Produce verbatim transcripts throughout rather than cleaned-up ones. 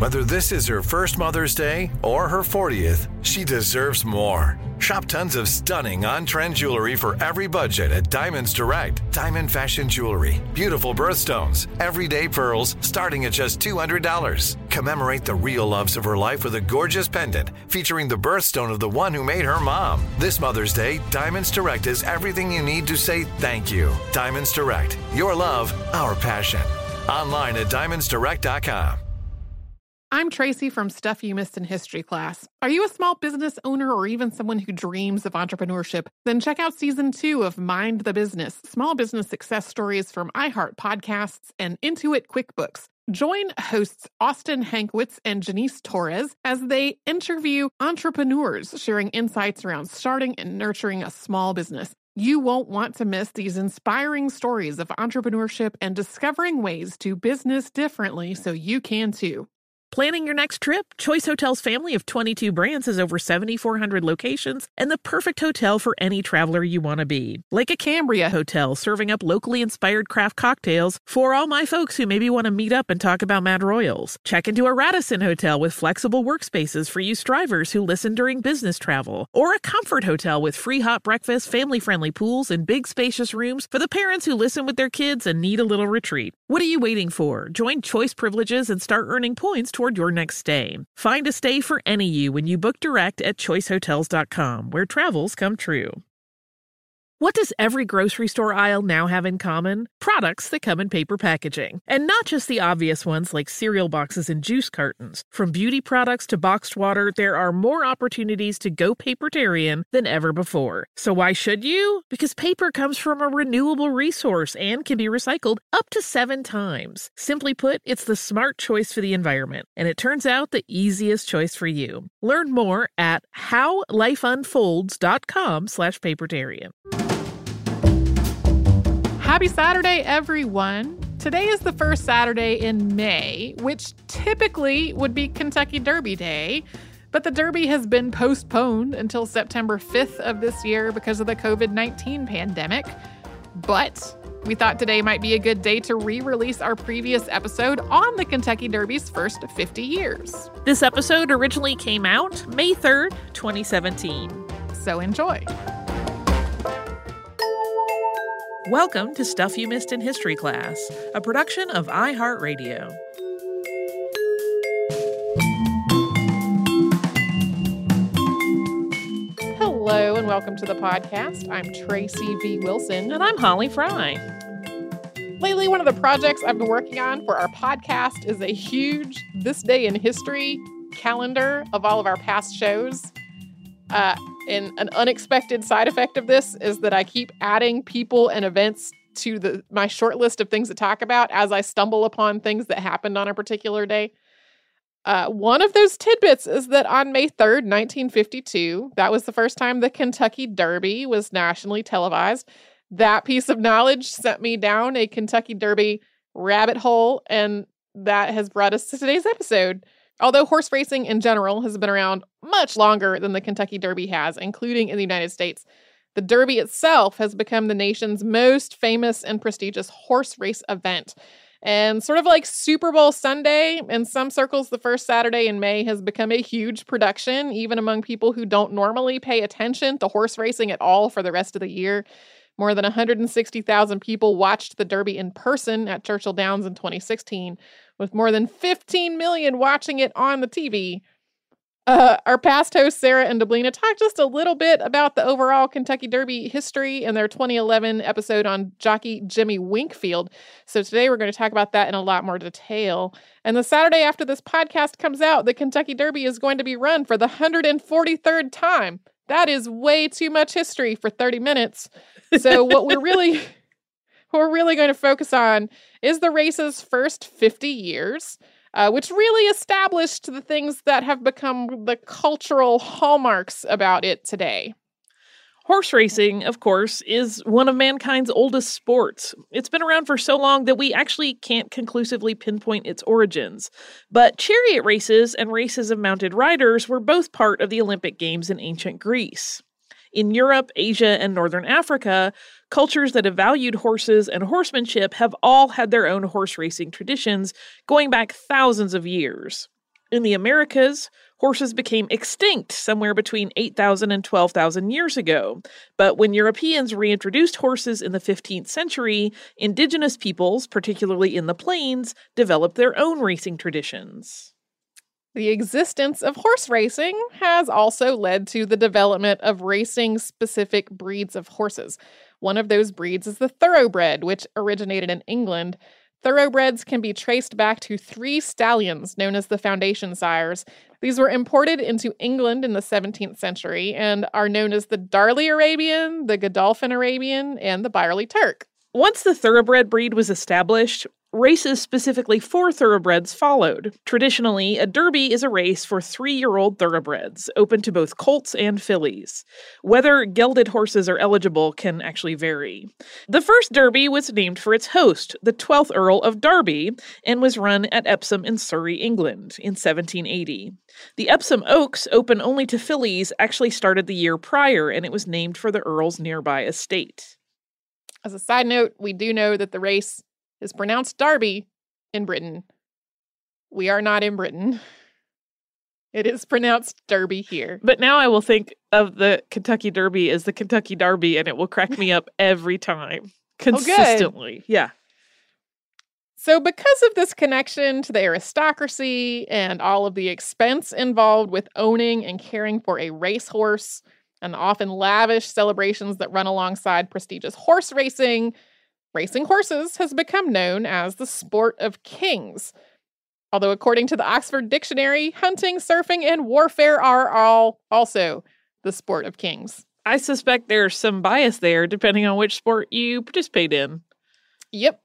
Whether this is her first Mother's Day or her fortieth, she deserves more. Shop tons of stunning on-trend jewelry for every budget at Diamonds Direct. Diamond fashion jewelry, beautiful birthstones, everyday pearls starting at just two hundred dollars. Commemorate the real loves of her life with a gorgeous pendant featuring the birthstone of the one who made her mom. This Mother's Day, Diamonds Direct is everything you need to say thank you. Diamonds Direct, your love, our passion. Online at diamonds direct dot com. I'm Tracy from Stuff You Missed in History class. Are you a small business owner or even someone who dreams of entrepreneurship? Then check out season two of Mind the Business, small business success stories from iHeart Podcasts and Intuit QuickBooks. Join hosts Austin Hankwitz and Janice Torres as they interview entrepreneurs sharing insights around starting and nurturing a small business. You won't want to miss these inspiring stories of entrepreneurship and discovering ways to business differently so you can too. Planning your next trip? Choice Hotels' family of twenty-two brands has over seven thousand four hundred locations and the perfect hotel for any traveler you want to be. Like a Cambria Hotel, serving up locally inspired craft cocktails for all my folks who maybe want to meet up and talk about Mad Royals. Check into a Radisson Hotel with flexible workspaces for you strivers who listen during business travel. Or a Comfort Hotel with free hot breakfast, family-friendly pools, and big spacious rooms for the parents who listen with their kids and need a little retreat. What are you waiting for? Join Choice Privileges and start earning points toward your next stay. Find a stay for any you when you book direct at choice hotels dot com, where travels come true. What does every grocery store aisle now have in common? Products that come in paper packaging. And not just the obvious ones like cereal boxes and juice cartons. From beauty products to boxed water, there are more opportunities to go papertarian than ever before. So why should you? Because paper comes from a renewable resource and can be recycled up to seven times. Simply put, it's the smart choice for the environment. And it turns out the easiest choice for you. Learn more at how life unfolds dot com slash papertarian. Happy Saturday, everyone. Today is the first Saturday in May, which typically would be Kentucky Derby Day, but the Derby has been postponed until September fifth of this year because of the covid nineteen pandemic. But we thought today might be a good day to re-release our previous episode on the Kentucky Derby's first fifty years. This episode originally came out May third, twenty seventeen. So enjoy. Welcome to Stuff You Missed in History class, a production of iHeartRadio. Hello and welcome to the podcast. I'm Tracy V. Wilson. And I'm Holly Fry. Lately, one of the projects I've been working on for our podcast is a huge This Day in History calendar of all of our past shows. Uh, and an unexpected side effect of this is that I keep adding people and events to the my short list of things to talk about as I stumble upon things that happened on a particular day. Uh, one of those tidbits is that on May third, nineteen fifty-two, that was the first time the Kentucky Derby was nationally televised. That piece of knowledge sent me down a Kentucky Derby rabbit hole, and that has brought us to today's episode. Although horse racing in general has been around much longer than the Kentucky Derby has, including in the United States, the Derby itself has become the nation's most famous and prestigious horse race event. And sort of like Super Bowl Sunday, in some circles, the first Saturday in May has become a huge production, even among people who don't normally pay attention to horse racing at all for the rest of the year. More than one hundred sixty thousand people watched the Derby in person at Churchill Downs in twenty sixteen, with more than fifteen million watching it on the T V. Uh, our past hosts, Sarah and Deblina, talked just a little bit about the overall Kentucky Derby history in their twenty eleven episode on jockey Jimmy Winkfield. So today we're going to talk about that in a lot more detail. And the Saturday after this podcast comes out, the Kentucky Derby is going to be run for the one hundred forty-third time. That is way too much history for thirty minutes. So what we're really, what we're really going to focus on is the race's first fifty years, uh, which really established the things that have become the cultural hallmarks about it today. Horse racing, of course, is one of mankind's oldest sports. It's been around for so long that we actually can't conclusively pinpoint its origins. But chariot races and races of mounted riders were both part of the Olympic Games in ancient Greece. In Europe, Asia, and Northern Africa, cultures that have valued horses and horsemanship have all had their own horse racing traditions going back thousands of years. In the Americas, horses became extinct somewhere between eight thousand and twelve thousand years ago. But when Europeans reintroduced horses in the fifteenth century, indigenous peoples, particularly in the plains, developed their own racing traditions. The existence of horse racing has also led to the development of racing-specific breeds of horses. One of those breeds is the thoroughbred, which originated in England. Thoroughbreds can be traced back to three stallions known as the Foundation Sires. These were imported into England in the seventeenth century and are known as the Darley Arabian, the Godolphin Arabian, and the Byerly Turk. Once the thoroughbred breed was established, races specifically for thoroughbreds followed. Traditionally, a derby is a race for three-year-old thoroughbreds, open to both colts and fillies. Whether gelded horses are eligible can actually vary. The first derby was named for its host, the twelfth Earl of Derby, and was run at Epsom in Surrey, England, in seventeen eighty. The Epsom Oaks, open only to fillies, actually started the year prior, and it was named for the Earl's nearby estate. As a side note, we do know that the race is pronounced Derby in Britain. We are not in Britain. It is pronounced Derby here. But now I will think of the Kentucky Derby as the Kentucky Derby, and it will crack me up every time. Consistently. Oh, yeah. So because of this connection to the aristocracy and all of the expense involved with owning and caring for a racehorse, and the often lavish celebrations that run alongside prestigious horse racing, racing horses has become known as the sport of kings. Although according to the Oxford Dictionary, hunting, surfing, and warfare are all also the sport of kings. I suspect there's some bias there depending on which sport you participate in. Yep.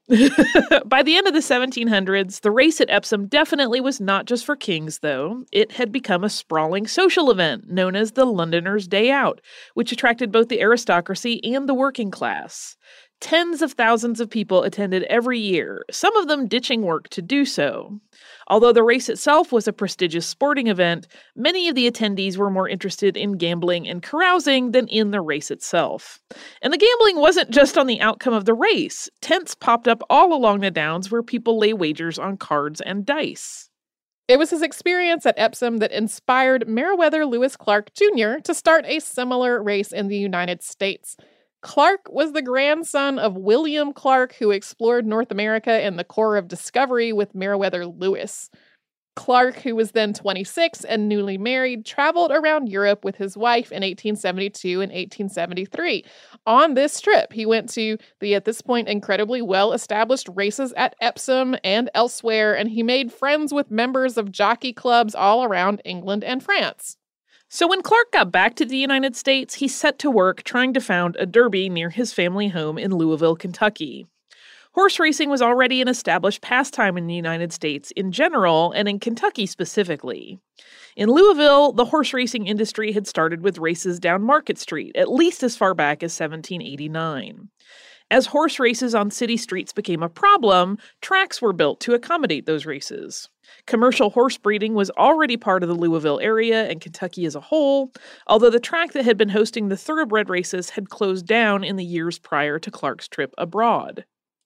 By the end of the seventeen hundreds, the race at Epsom definitely was not just for kings, though. It had become a sprawling social event known as the Londoners' Day Out, which attracted both the aristocracy and the working class. Tens of thousands of people attended every year, some of them ditching work to do so. Although the race itself was a prestigious sporting event, many of the attendees were more interested in gambling and carousing than in the race itself. And the gambling wasn't just on the outcome of the race. Tents popped up all along the downs where people lay wagers on cards and dice. It was his experience at Epsom that inspired Meriwether Lewis Clark Junior to start a similar race in the United States. Clark was the grandson of William Clark, who explored North America in the Corps of Discovery with Meriwether Lewis. Clark, who was then twenty-six and newly married, traveled around Europe with his wife in eighteen seventy-two and eighteen seventy-three. On this trip, he went to the, at this point, incredibly well-established races at Epsom and elsewhere, and he made friends with members of jockey clubs all around England and France. So when Clark got back to the United States, he set to work trying to found a derby near his family home in Louisville, Kentucky. Horse racing was already an established pastime in the United States in general, and in Kentucky specifically. In Louisville, the horse racing industry had started with races down Market Street, at least as far back as seventeen eighty-nine. As horse races on city streets became a problem, tracks were built to accommodate those races. Commercial horse breeding was already part of the Louisville area and Kentucky as a whole, although the track that had been hosting the thoroughbred races had closed down in the years prior to Clark's trip abroad.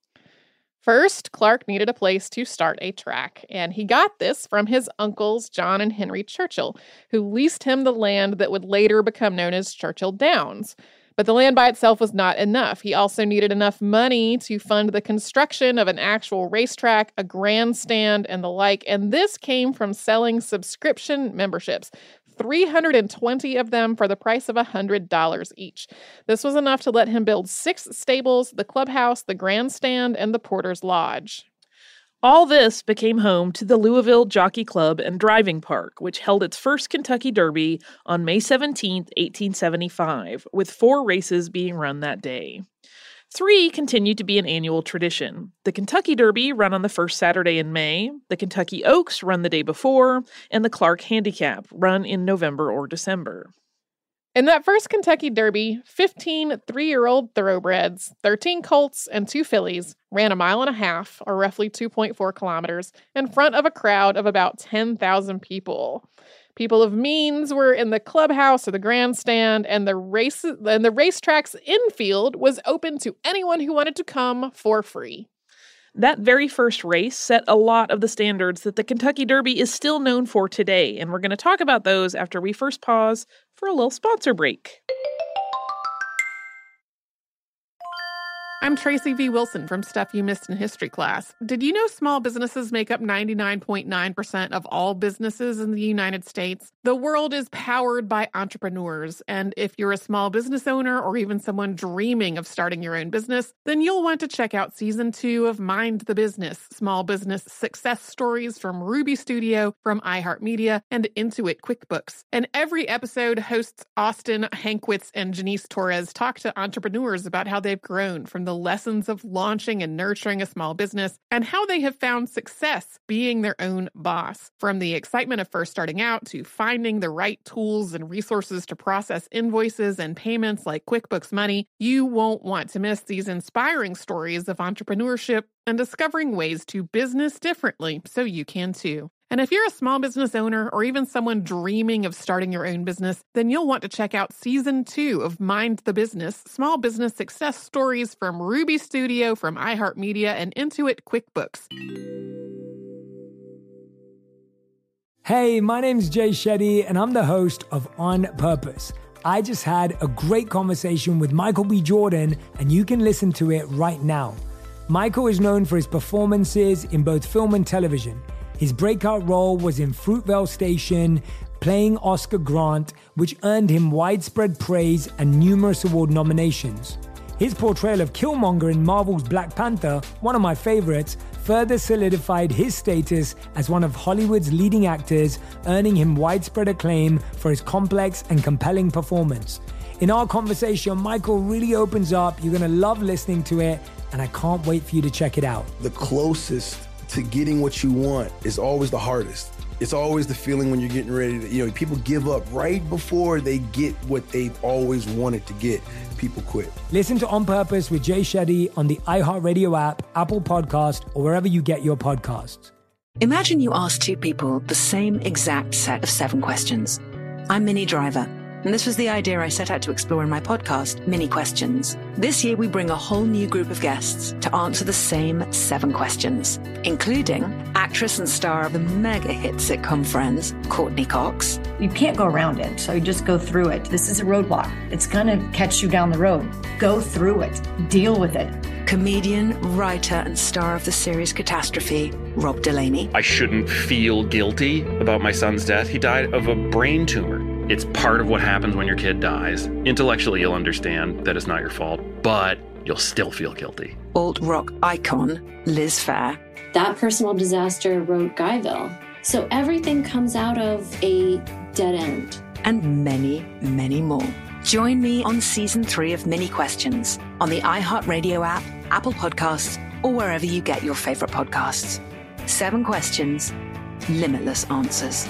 First, Clark needed a place to start a track, and he got this from his uncles John and Henry Churchill, who leased him the land that would later become known as Churchill Downs. But the land by itself was not enough. He also needed enough money to fund the construction of an actual racetrack, a grandstand, and the like, and this came from selling subscription memberships, three hundred twenty of them for the price of one hundred dollars each. This was enough to let him build six stables, the clubhouse, the grandstand, and the Porter's Lodge. All this became home to the Louisville Jockey Club and Driving Park, which held its first Kentucky Derby on May seventeenth, eighteen seventy-five, with four races being run that day. Three continued to be an annual tradition. The Kentucky Derby, run on the first Saturday in May, the Kentucky Oaks, run the day before, and the Clark Handicap, run in November or December. In that first Kentucky Derby, fifteen three-year-old thoroughbreds, thirteen colts, and two fillies ran a mile and a half, or roughly two point four kilometers, in front of a crowd of about ten thousand people. People of means were in the clubhouse or the grandstand, and the race and the racetrack's infield was open to anyone who wanted to come for free. That very first race set a lot of the standards that the Kentucky Derby is still known for today, and we're going to talk about those after we first pause for a little sponsor break. I'm Tracy V. Wilson from Stuff You Missed in History Class. Did you know small businesses make up ninety-nine point nine percent of all businesses in the United States? The world is powered by entrepreneurs, and if you're a small business owner or even someone dreaming of starting your own business, then you'll want to check out Season two of Mind the Business, Small Business Success Stories from Ruby Studio, from iHeartMedia, and Intuit QuickBooks. And every episode, hosts Austin Hankwitz and Janice Torres talk to entrepreneurs about how they've grown from the lessons of launching and nurturing a small business and how they have found success being their own boss. From the excitement of first starting out to finding the right tools and resources to process invoices and payments like QuickBooks Money, you won't want to miss these inspiring stories of entrepreneurship and discovering ways to business differently so you can too. And if you're a small business owner or even someone dreaming of starting your own business, then you'll want to check out Season two of Mind the Business, Small Business Success Stories from Ruby Studio, from iHeartMedia, and Intuit QuickBooks. Hey, my name's Jay Shetty, and I'm the host of On Purpose. I just had a great conversation with Michael B. Jordan, and you can listen to it right now. Michael is known for his performances in both film and television. His breakout role was in Fruitvale Station, playing Oscar Grant, which earned him widespread praise and numerous award nominations. His portrayal of Killmonger in Marvel's Black Panther, one of my favorites, further solidified his status as one of Hollywood's leading actors, earning him widespread acclaim for his complex and compelling performance. In our conversation, Michael really opens up. You're going to love listening to it, and I can't wait for you to check it out. The closest to getting what you want is always the hardest. It's always the feeling when you're getting ready to, you know, people give up right before they get what they've always wanted to get. People quit. Listen to On Purpose with Jay Shetty on the iHeartRadio app, Apple Podcast, or wherever you get your podcasts. Imagine you ask two people the same exact set of seven questions. I'm Minnie Driver, and this was the idea I set out to explore in my podcast, Mini Questions. This year, we bring a whole new group of guests to answer the same seven questions, including actress and star of the mega hit sitcom Friends, Courtney Cox. You can't go around it, so you just go through it. This is a roadblock. It's going to catch you down the road. Go through it. Deal with it. Comedian, writer, and star of the series Catastrophe, Rob Delaney. I shouldn't feel guilty about my son's death. He died of a brain tumor. It's part of what happens when your kid dies. Intellectually, you'll understand that it's not your fault, but you'll still feel guilty. Alt-rock icon, Liz Phair. That personal disaster wrote Guyville. So everything comes out of a dead end. And many, many more. Join me on Season three of Mini Questions on the iHeartRadio app, Apple Podcasts, or wherever you get your favorite podcasts. Seven questions, limitless answers.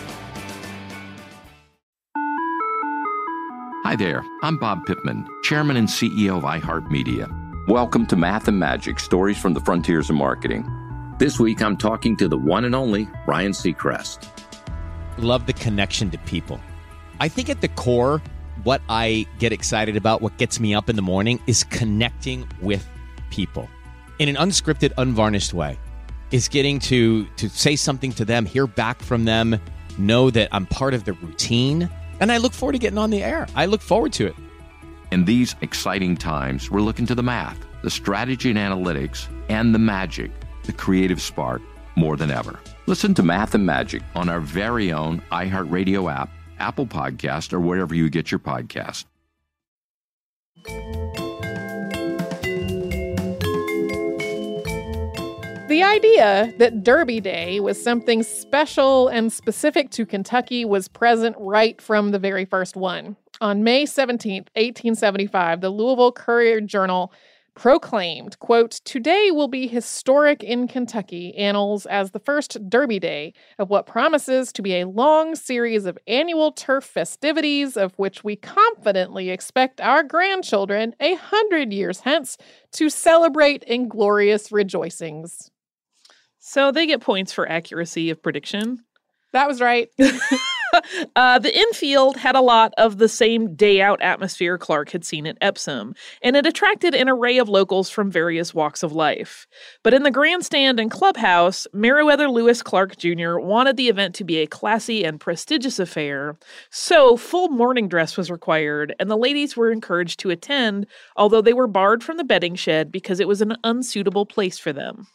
Hi there, I'm Bob Pittman, Chairman and C E O of iHeartMedia. Welcome to Math and Magic, Stories from the Frontiers of Marketing. This week, I'm talking to the one and only Ryan Seacrest. Love the connection to people. I think at the core, what I get excited about, what gets me up in the morning, is connecting with people in an unscripted, unvarnished way. Is getting to to say something to them, hear back from them, know that I'm part of the routine. And I look forward to getting on the air. I look forward to it. In these exciting times, we're looking to the math, the strategy and analytics, and the magic, the creative spark, more than ever. Listen to Math and Magic on our very own iHeartRadio app, Apple Podcast, or wherever you get your podcast. The idea that Derby Day was something special and specific to Kentucky was present right from the very first one. On May seventeenth, eighteen seventy-five, the Louisville Courier-Journal proclaimed, quote, "Today will be historic in Kentucky annals as the first Derby Day of what promises to be a long series of annual turf festivities of which we confidently expect our grandchildren a hundred years hence to celebrate in glorious rejoicings." So they get points for accuracy of prediction. That was right. uh, the infield had a lot of the same day-out atmosphere Clark had seen at Epsom, and it attracted an array of locals from various walks of life. But in the grandstand and clubhouse, Meriwether Lewis Clark Junior wanted the event to be a classy and prestigious affair, so full morning dress was required, and the ladies were encouraged to attend, although they were barred from the betting shed because it was an unsuitable place for them.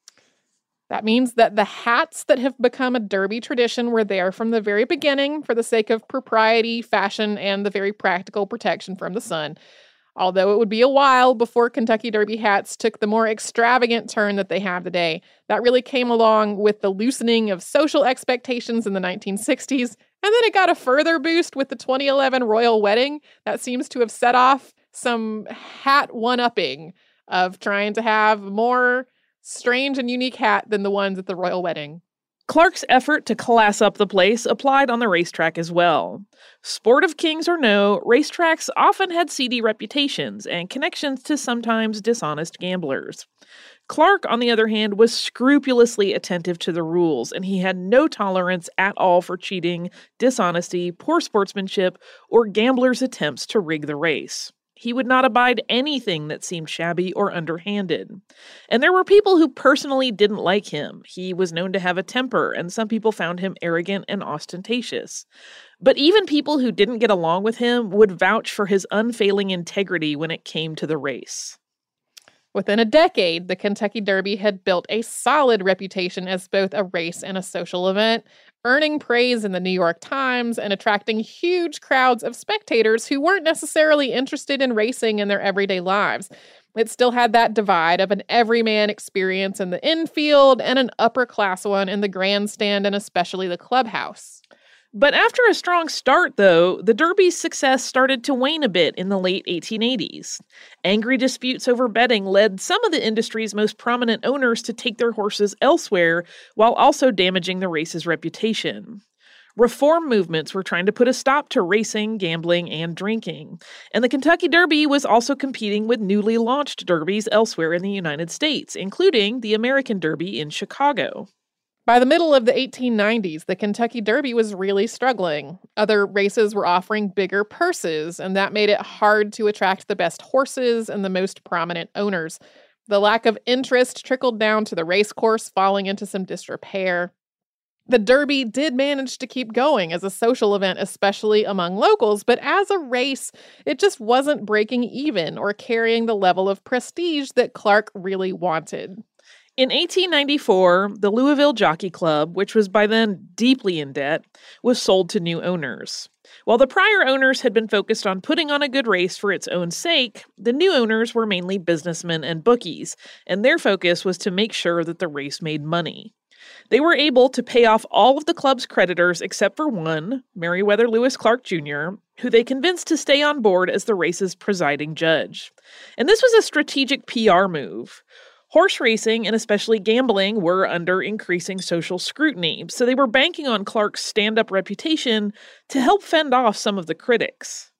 That means that the hats that have become a Derby tradition were there from the very beginning for the sake of propriety, fashion, and the very practical protection from the sun. Although it would be a while before Kentucky Derby hats took the more extravagant turn that they have today. That really came along with the loosening of social expectations in the nineteen sixties, and then it got a further boost with the twenty eleven royal wedding. That seems to have set off some hat one-upping of trying to have more strange and unique hat than the ones at the royal wedding. Clark's effort to class up the place applied on the racetrack as well. Sport of kings or no, racetracks often had seedy reputations and connections to sometimes dishonest gamblers. Clark, on the other hand, was scrupulously attentive to the rules, and he had no tolerance at all for cheating, dishonesty, poor sportsmanship, or gamblers' attempts to rig the race. He would not abide anything that seemed shabby or underhanded. And there were people who personally didn't like him. He was known to have a temper, and some people found him arrogant and ostentatious. But even people who didn't get along with him would vouch for his unfailing integrity when it came to the race. Within a decade, the Kentucky Derby had built a solid reputation as both a race and a social event, earning praise in the New York Times and attracting huge crowds of spectators who weren't necessarily interested in racing in their everyday lives. It still had that divide of an everyman experience in the infield and an upper-class one in the grandstand and especially the clubhouse. But after a strong start, though, the Derby's success started to wane a bit in the late eighteen eighties. Angry disputes over betting led some of the industry's most prominent owners to take their horses elsewhere, while also damaging the race's reputation. Reform movements were trying to put a stop to racing, gambling, and drinking. And the Kentucky Derby was also competing with newly launched derbies elsewhere in the United States, including the American Derby in Chicago. By the middle of the eighteen nineties, the Kentucky Derby was really struggling. Other races were offering bigger purses, and that made it hard to attract the best horses and the most prominent owners. The lack of interest trickled down to the race course, falling into some disrepair. The Derby did manage to keep going as a social event, especially among locals, but as a race, it just wasn't breaking even or carrying the level of prestige that Clark really wanted. In eighteen ninety-four, the Louisville Jockey Club, which was by then deeply in debt, was sold to new owners. While the prior owners had been focused on putting on a good race for its own sake, the new owners were mainly businessmen and bookies, and their focus was to make sure that the race made money. They were able to pay off all of the club's creditors except for one, Meriwether Lewis Clark Junior, who they convinced to stay on board as the race's presiding judge. And this was a strategic P R move. Horse racing, and especially gambling, were under increasing social scrutiny, so they were banking on Clark's stand-up reputation to help fend off some of the critics.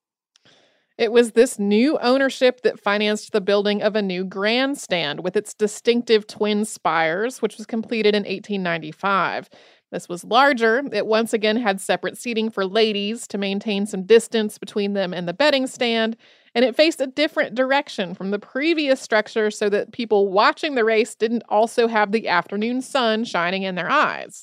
It was this new ownership that financed the building of a new grandstand with its distinctive twin spires, which was completed in eighteen ninety-five. This was larger. It once again had separate seating for ladies to maintain some distance between them and the betting stand, and it faced a different direction from the previous structure so that people watching the race didn't also have the afternoon sun shining in their eyes.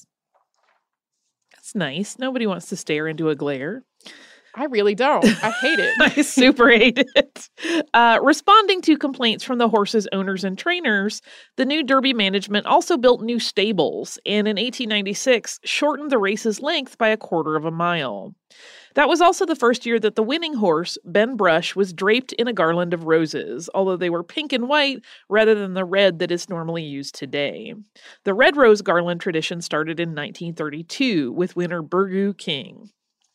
That's nice. Nobody wants to stare into a glare. I really don't. I hate it. I super hate it. Uh, responding to complaints from the horses' owners and trainers, the new Derby management also built new stables, and in eighteen ninety-six shortened the race's length by a quarter of a mile. That was also the first year that the winning horse, Ben Brush, was draped in a garland of roses, although they were pink and white rather than the red that is normally used today. The red rose garland tradition started in nineteen thirty-two with winner Burgoo King.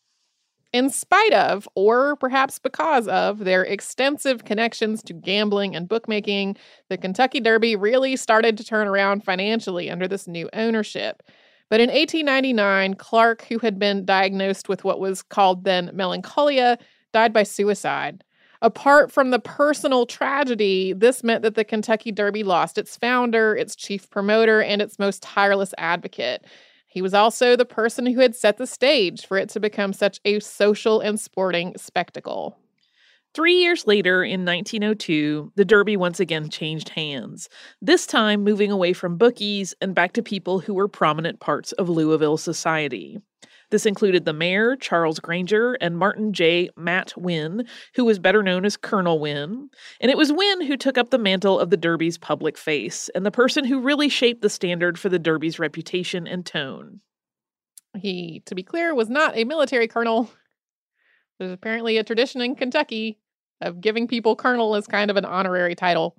In spite of, or perhaps because of, their extensive connections to gambling and bookmaking, the Kentucky Derby really started to turn around financially under this new ownership. But in eighteen ninety-nine, Clark, who had been diagnosed with what was called then melancholia, died by suicide. Apart from the personal tragedy, this meant that the Kentucky Derby lost its founder, its chief promoter, and its most tireless advocate. He was also the person who had set the stage for it to become such a social and sporting spectacle. Three years later, in nineteen oh two, the Derby once again changed hands, this time moving away from bookies and back to people who were prominent parts of Louisville society. This included the mayor, Charles Granger, and Martin J. Matt Wynn, who was better known as Colonel Wynn. And it was Wynn who took up the mantle of the Derby's public face, and the person who really shaped the standard for the Derby's reputation and tone. He, to be clear, was not a military colonel. There's apparently a tradition in Kentucky of giving people colonel as kind of an honorary title.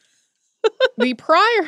the prior...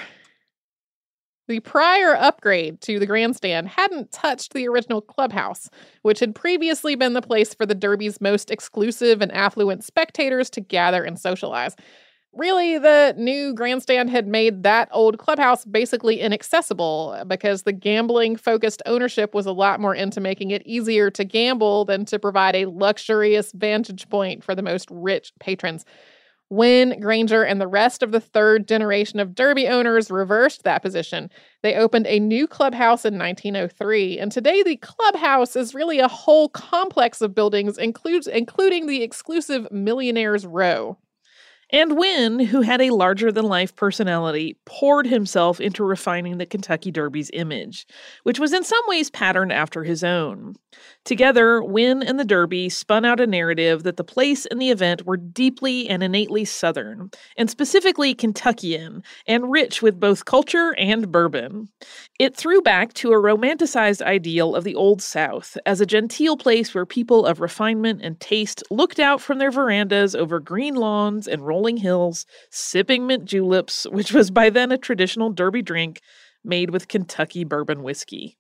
The prior upgrade to the grandstand hadn't touched the original clubhouse, which had previously been the place for the Derby's most exclusive and affluent spectators to gather and socialize. Really, the new grandstand had made that old clubhouse basically inaccessible because the gambling-focused ownership was a lot more into making it easier to gamble than to provide a luxurious vantage point for the most rich patrons. Wynn, Granger, and the rest of the third generation of Derby owners reversed that position. They opened a new clubhouse in nineteen oh three, and today the clubhouse is really a whole complex of buildings, includes, including the exclusive Millionaire's Row. And Wynn, who had a larger-than-life personality, poured himself into refining the Kentucky Derby's image, which was in some ways patterned after his own. Together, Wynn and the Derby spun out a narrative that the place and the event were deeply and innately Southern, and specifically Kentuckian, and rich with both culture and bourbon. It threw back to a romanticized ideal of the Old South as a genteel place where people of refinement and taste looked out from their verandas over green lawns and rolling hills, sipping mint juleps, which was by then a traditional Derby drink made with Kentucky bourbon whiskey.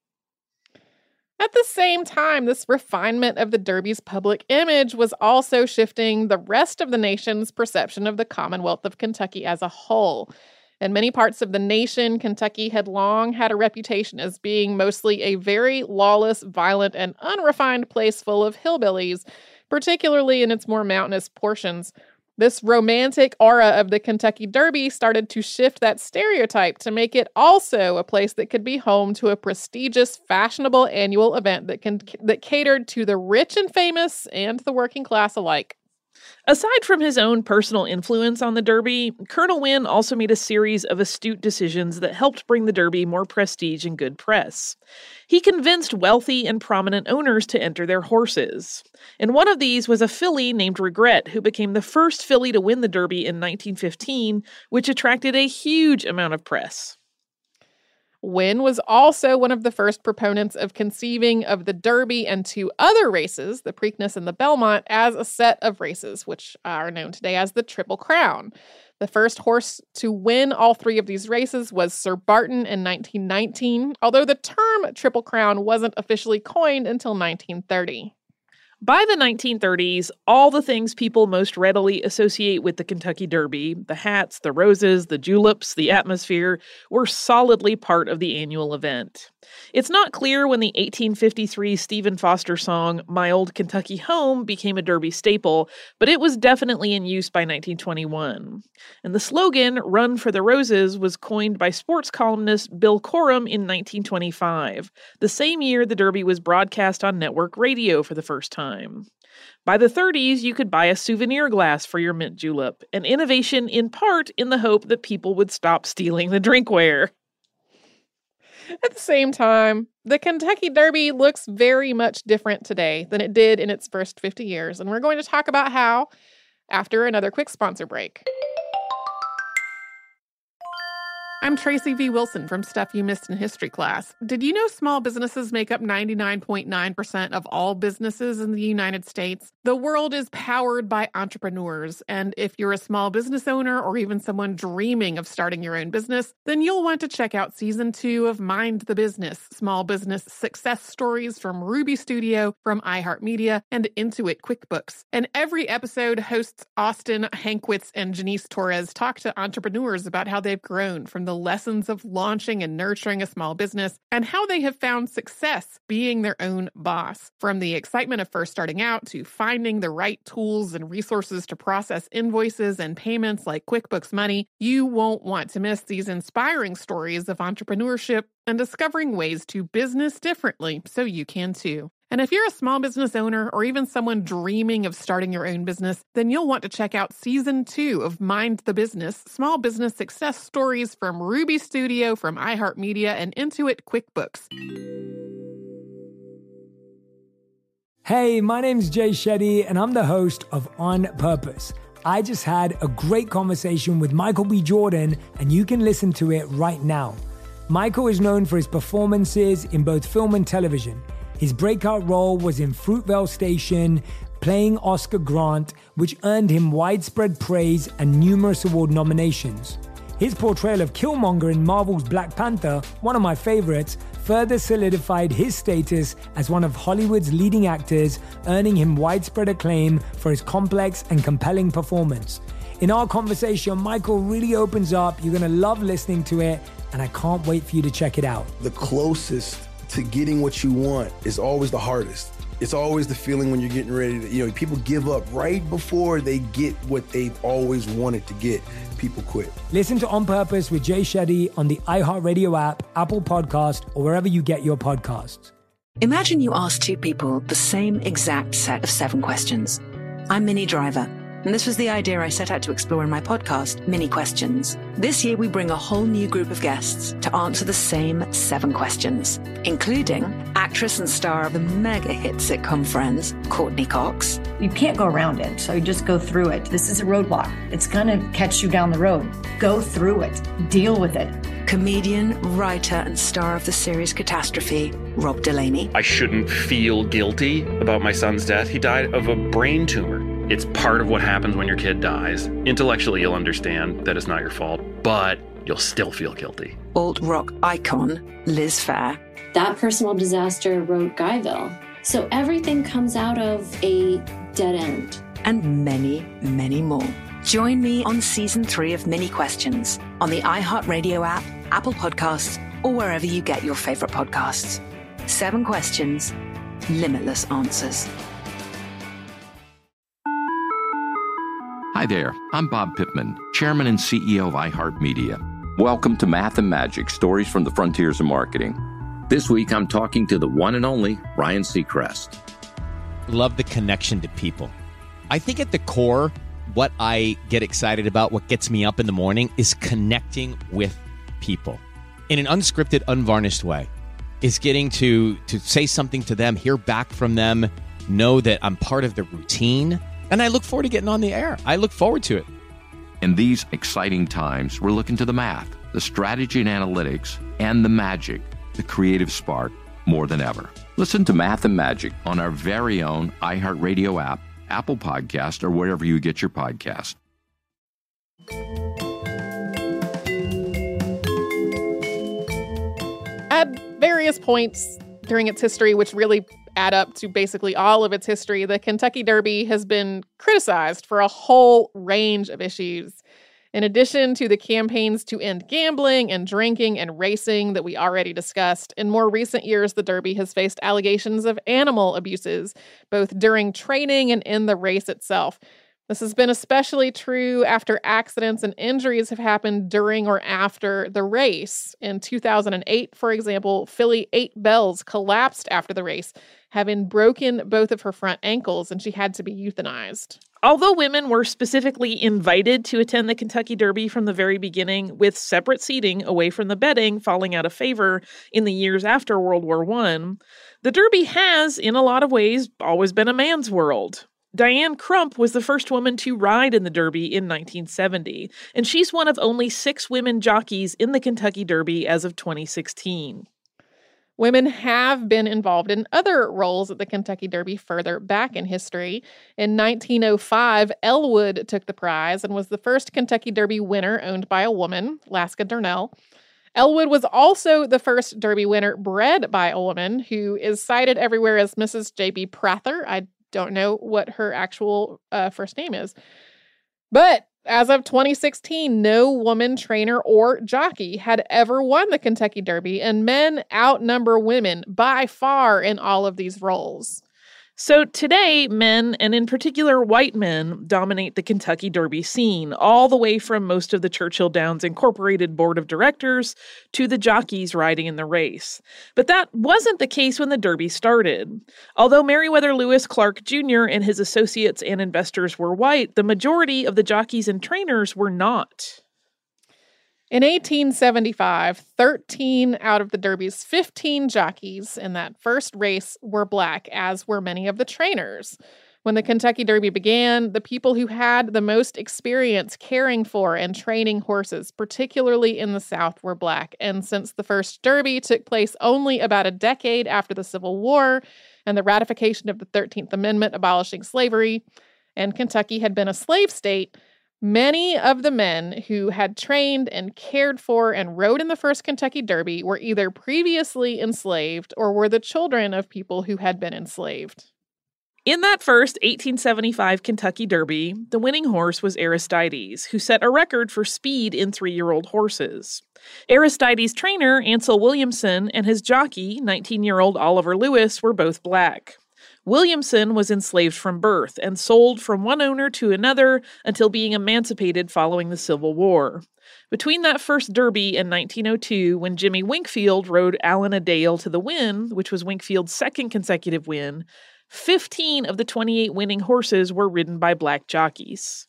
At the same time, this refinement of the Derby's public image was also shifting the rest of the nation's perception of the Commonwealth of Kentucky as a whole. In many parts of the nation, Kentucky had long had a reputation as being mostly a very lawless, violent, and unrefined place full of hillbillies, particularly in its more mountainous portions. This romantic aura of the Kentucky Derby started to shift that stereotype to make it also a place that could be home to a prestigious, fashionable annual event that can that catered to the rich and famous and the working class alike. Aside from his own personal influence on the Derby, Colonel Wynn also made a series of astute decisions that helped bring the Derby more prestige and good press. He convinced wealthy and prominent owners to enter their horses. And one of these was a filly named Regret, who became the first filly to win the Derby in nineteen fifteen, which attracted a huge amount of press. Wynn was also one of the first proponents of conceiving of the Derby and two other races, the Preakness and the Belmont, as a set of races, which are known today as the Triple Crown. The first horse to win all three of these races was Sir Barton in nineteen nineteen, although the term Triple Crown wasn't officially coined until nineteen thirty. By the nineteen thirties, all the things people most readily associate with the Kentucky Derby, the hats, the roses, the juleps, the atmosphere, were solidly part of the annual event. It's not clear when the eighteen fifty-three Stephen Foster song, My Old Kentucky Home, became a Derby staple, but it was definitely in use by nineteen twenty-one. And the slogan, Run for the Roses, was coined by sports columnist Bill Corum in nineteen twenty-five, the same year the Derby was broadcast on network radio for the first time. By the thirties, you could buy a souvenir glass for your mint julep, an innovation in part in the hope that people would stop stealing the drinkware. At the same time, the Kentucky Derby looks very much different today than it did in its first fifty years, and we're going to talk about how after another quick sponsor break. I'm Tracy V. Wilson from Stuff You Missed in History class. Did you know small businesses make up ninety-nine point nine percent of all businesses in the United States? The world is powered by entrepreneurs, and if you're a small business owner or even someone dreaming of starting your own business, then you'll want to check out Season two of Mind the Business, Small Business Success Stories from Ruby Studio, from iHeartMedia, and Intuit QuickBooks. And every episode, hosts Austin Hankwitz and Janice Torres talk to entrepreneurs about how they've grown from the the lessons of launching and nurturing a small business and how they have found success being their own boss. From the excitement of first starting out to finding the right tools and resources to process invoices and payments like QuickBooks Money, you won't want to miss these inspiring stories of entrepreneurship and discovering ways to business differently so you can too. And if you're a small business owner or even someone dreaming of starting your own business, then you'll want to check out season two of Mind the Business, Small Business Success Stories from Ruby Studio, from iHeartMedia, and Intuit QuickBooks. Hey, my name's Jay Shetty, and I'm the host of On Purpose. I just had a great conversation with Michael B. Jordan, and you can listen to it right now. Michael is known for his performances in both film and television. His breakout role was in Fruitvale Station, playing Oscar Grant, which earned him widespread praise and numerous award nominations. His portrayal of Killmonger in Marvel's Black Panther, one of my favorites, further solidified his status as one of Hollywood's leading actors, earning him widespread acclaim for his complex and compelling performance. In our conversation, Michael really opens up. You're going to love listening to it, and I can't wait for you to check it out. The closest to getting what you want is always the hardest. It's always the feeling when you're getting ready to, you know, people give up right before they get what they've always wanted to get. People quit. Listen to On Purpose with Jay Shetty on the iHeartRadio app, Apple Podcast, or wherever you get your podcasts. Imagine you ask two people the same exact set of seven questions. I'm Minnie Driver, and this was the idea I set out to explore in my podcast, Mini Questions. This year, we bring a whole new group of guests to answer the same seven questions, including actress and star of the mega hit sitcom Friends, Courtney Cox. You can't go around it, so you just go through it. This is a roadblock. It's going to catch you down the road. Go through it. Deal with it. Comedian, writer, and star of the series Catastrophe, Rob Delaney. I shouldn't feel guilty about my son's death. He died of a brain tumor. It's part of what happens when your kid dies. Intellectually, you'll understand that it's not your fault, but you'll still feel guilty. Alt-rock icon, Liz Phair. That personal disaster wrote Guyville. So everything comes out of a dead end. And many, many more. Join me on season three of Mini Questions on the iHeartRadio app, Apple Podcasts, or wherever you get your favorite podcasts. Seven questions, limitless answers. Hi there, I'm Bob Pittman, Chairman and C E O of iHeartMedia. Welcome to Math and Magic, Stories from the Frontiers of Marketing. This week, I'm talking to the one and only Ryan Seacrest. Love the connection to people. I think at the core, what I get excited about, what gets me up in the morning, is connecting with people in an unscripted, unvarnished way. Is getting to to say something to them, hear back from them, know that I'm part of the routine. And I look forward to getting on the air. I look forward to it. In these exciting times, we're looking to the math, the strategy and analytics, and the magic, the creative spark, more than ever. Listen to Math and Magic on our very own iHeartRadio app, Apple Podcast, or wherever you get your podcast. At various points during its history, which really add up to basically all of its history, the Kentucky Derby has been criticized for a whole range of issues. In addition to the campaigns to end gambling and drinking and racing that we already discussed, in more recent years, the Derby has faced allegations of animal abuses, both during training and in the race itself. This has been especially true after accidents and injuries have happened during or after the race. In two thousand eight, for example, filly Eight Bells collapsed after the race, having broken both of her front ankles, and she had to be euthanized. Although women were specifically invited to attend the Kentucky Derby from the very beginning, with separate seating away from the betting falling out of favor in the years after World War One, the Derby has, in a lot of ways, always been a man's world. Diane Crump was the first woman to ride in the Derby in nineteen seventy, and she's one of only six women jockeys in the Kentucky Derby as of twenty sixteen. Women have been involved in other roles at the Kentucky Derby further back in history. In nineteen oh five, Elwood took the prize and was the first Kentucky Derby winner owned by a woman, Laska Darnell. Elwood was also the first Derby winner bred by a woman, who is cited everywhere as Missus J B Prather. I don't know what her actual uh, first name is. But As of twenty sixteen, no woman trainer or jockey had ever won the Kentucky Derby, and men outnumber women by far in all of these roles. So today, men, and in particular white men, dominate the Kentucky Derby scene, all the way from most of the Churchill Downs Incorporated board of directors to the jockeys riding in the race. But that wasn't the case when the Derby started. Although Meriwether Lewis Clark Junior and his associates and investors were white, the majority of the jockeys and trainers were not. In eighteen seventy-five, thirteen out of the Derby's fifteen jockeys in that first race were black, as were many of the trainers. When the Kentucky Derby began, the people who had the most experience caring for and training horses, particularly in the South, were black. And since the first Derby took place only about a decade after the Civil War and the ratification of the thirteenth Amendment abolishing slavery, and Kentucky had been a slave state, many of the men who had trained and cared for and rode in the first Kentucky Derby were either previously enslaved or were the children of people who had been enslaved. In that first eighteen seventy-five Kentucky Derby, the winning horse was Aristides, who set a record for speed in three-year-old horses. Aristides' trainer, Ansel Williamson, and his jockey, nineteen-year-old Oliver Lewis, were both black. Williamson was enslaved from birth and sold from one owner to another until being emancipated following the Civil War. Between that first Derby and nineteen oh two, when Jimmy Winkfield rode Allen a Dale to the win, which was Winkfield's second consecutive win, fifteen of the twenty-eight winning horses were ridden by black jockeys.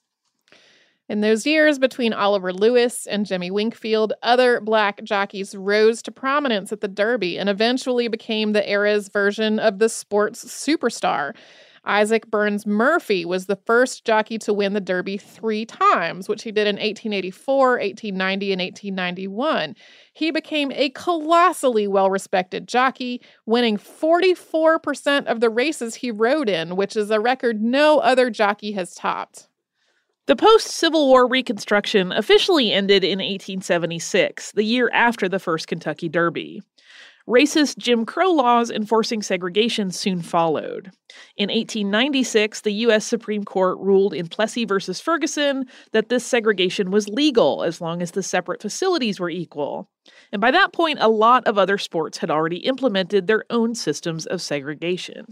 In those years between Oliver Lewis and Jimmy Winkfield, other black jockeys rose to prominence at the Derby and eventually became the era's version of the sport's superstar. Isaac Burns Murphy was the first jockey to win the Derby three times, which he did in eighteen eighty-four, eighteen ninety, and eighteen ninety-one. He became a colossally well-respected jockey, winning forty-four percent of the races he rode in, which is a record no other jockey has topped. The post-Civil War Reconstruction officially ended in eighteen seventy-six, the year after the first Kentucky Derby. Racist Jim Crow laws enforcing segregation soon followed. In eighteen ninety-six, the U S Supreme Court ruled in Plessy versus Ferguson that this segregation was legal as long as the separate facilities were equal. And by that point, a lot of other sports had already implemented their own systems of segregation.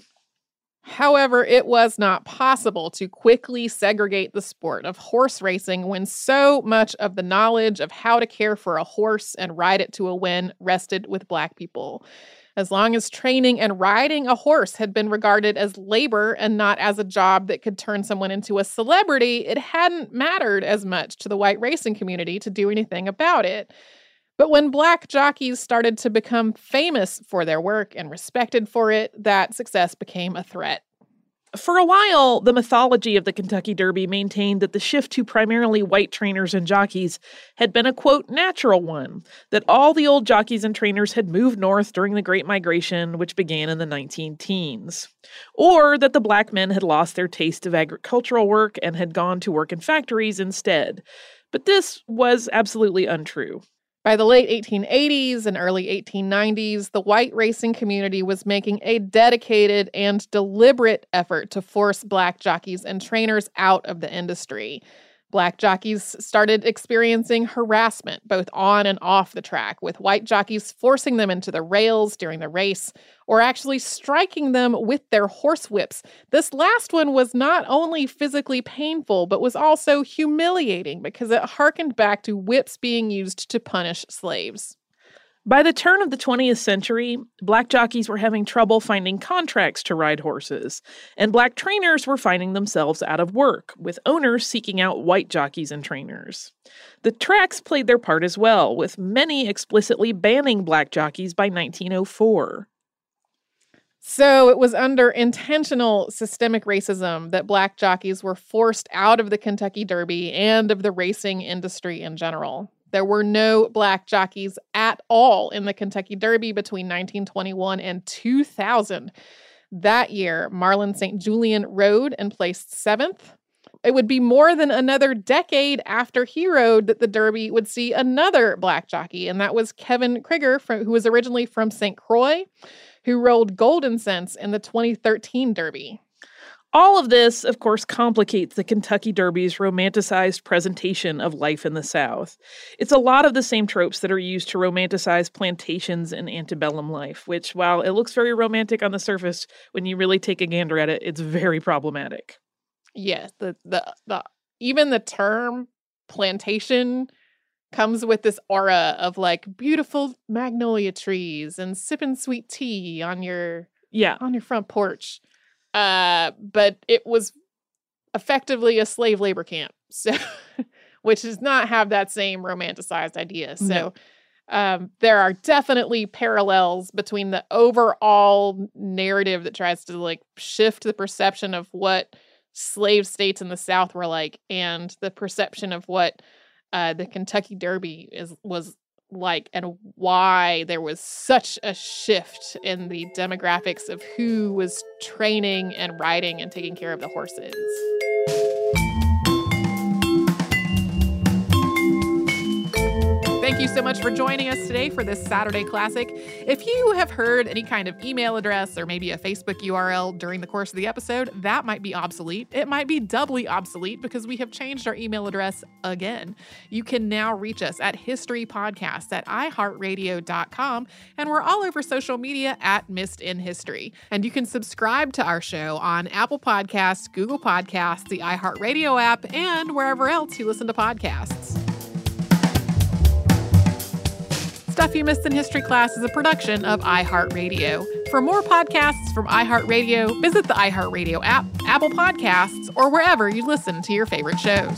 However, it was not possible to quickly segregate the sport of horse racing when so much of the knowledge of how to care for a horse and ride it to a win rested with black people. As long as training and riding a horse had been regarded as labor and not as a job that could turn someone into a celebrity, it hadn't mattered as much to the white racing community to do anything about it. But when black jockeys started to become famous for their work and respected for it, that success became a threat. For a while, the mythology of the Kentucky Derby maintained that the shift to primarily white trainers and jockeys had been a, quote, natural one, that all the old jockeys and trainers had moved north during the Great Migration, which began in the nineteen teens, or that the black men had lost their taste of agricultural work and had gone to work in factories instead. But this was absolutely untrue. By the late eighteen eighties and early eighteen nineties, the white racing community was making a dedicated and deliberate effort to force black jockeys and trainers out of the industry. Black jockeys started experiencing harassment both on and off the track, with white jockeys forcing them into the rails during the race or actually striking them with their horsewhips. This last one was not only physically painful, but was also humiliating because it harkened back to whips being used to punish slaves. By the turn of the twentieth century, black jockeys were having trouble finding contracts to ride horses, and black trainers were finding themselves out of work, with owners seeking out white jockeys and trainers. The tracks played their part as well, with many explicitly banning black jockeys by nineteen oh four. So it was under intentional systemic racism that black jockeys were forced out of the Kentucky Derby and of the racing industry in general. There were no black jockeys at all in the Kentucky Derby between nineteen twenty-one and two thousand. That year, Marlon Saint Julian rode and placed seventh. It would be more than another decade after he rode that the Derby would see another black jockey, and that was Kevin Krieger, from, who was originally from Saint Croix, who rode Golden Sense in the twenty thirteen Derby. All of this, of course, complicates the Kentucky Derby's romanticized presentation of life in the South. It's a lot of the same tropes that are used to romanticize plantations and antebellum life, which, while it looks very romantic on the surface, when you really take a gander at it, it's very problematic. Yeah, the the the even the term plantation comes with this aura of like beautiful magnolia trees and sipping sweet tea on your yeah on your front porch. Uh, but it was effectively a slave labor camp, so which does not have that same romanticized idea. So No. um, there are definitely parallels between the overall narrative that tries to like shift the perception of what slave states in the South were like, and the perception of what uh, the Kentucky Derby is was like, and why there was such a shift in the demographics of who was training and riding and taking care of the horses. Thank you so much for joining us today for this Saturday Classic. If you have heard any kind of email address or maybe a Facebook U R L during the course of the episode, that might be obsolete. It might be doubly obsolete because we have changed our email address again. You can now reach us at historypodcasts at i heart radio dot com, and we're all over social media at Missed in History. And you can subscribe to our show on Apple Podcasts, Google Podcasts, the iHeartRadio app, and wherever else you listen to podcasts. Stuff You Missed in History Class is a production of iHeartRadio. For more podcasts from iHeartRadio, visit the iHeartRadio app, Apple Podcasts, or wherever you listen to your favorite shows.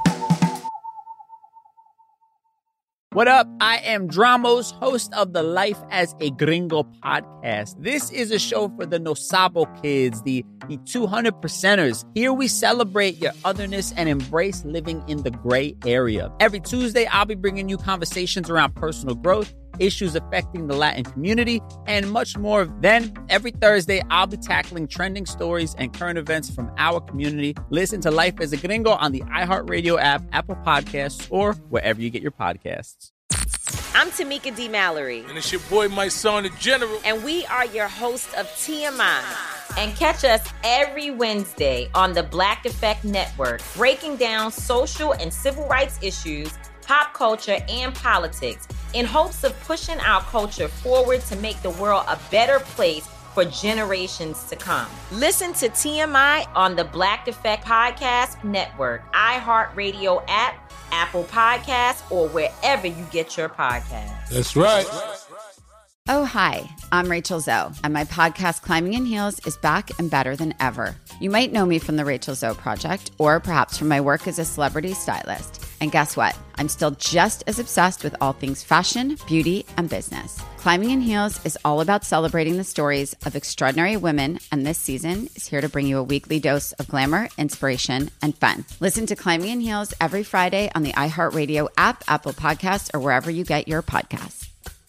What up? I am Dramos, host of the Life as a Gringo podcast. This is a show for the No Sabo kids, the, the two hundred percenters. Here we celebrate your otherness and embrace living in the gray area. Every Tuesday, I'll be bringing you conversations around personal growth, issues affecting the Latin community, and much more. Then, every Thursday, I'll be tackling trending stories and current events from our community. Listen to Life as a Gringo on the iHeartRadio app, Apple Podcasts, or wherever you get your podcasts. I'm Tamika D. Mallory. And it's your boy, my son, the General. And we are your hosts of T M I. And catch us every Wednesday on the Black Effect Network, breaking down social and civil rights issues, pop culture, and politics in hopes of pushing our culture forward to make the world a better place for generations to come. Listen to T M I on the Black Effect Podcast Network, iHeartRadio app, Apple Podcasts, or wherever you get your podcasts. That's right. Oh, hi, I'm Rachel Zoe, and my podcast, Climbing in Heels, is back and better than ever. You might know me from the Rachel Zoe Project, or perhaps from my work as a celebrity stylist. And guess what? I'm still just as obsessed with all things fashion, beauty, and business. Climbing in Heels is all about celebrating the stories of extraordinary women, and this season is here to bring you a weekly dose of glamour, inspiration, and fun. Listen to Climbing in Heels every Friday on the iHeartRadio app, Apple Podcasts, or wherever you get your podcasts.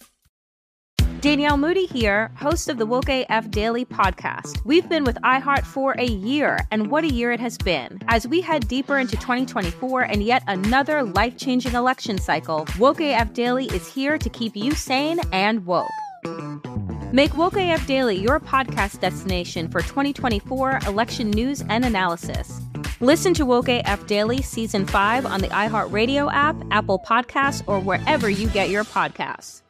Danielle Moody here, host of the Woke A F Daily podcast. We've been with iHeart for a year, and what a year it has been. As we head deeper into twenty twenty-four and yet another life-changing election cycle, Woke A F Daily is here to keep you sane and woke. Make Woke A F Daily your podcast destination for twenty twenty-four election news and analysis. Listen to Woke A F Daily Season five on the iHeartRadio app, Apple Podcasts, or wherever you get your podcasts.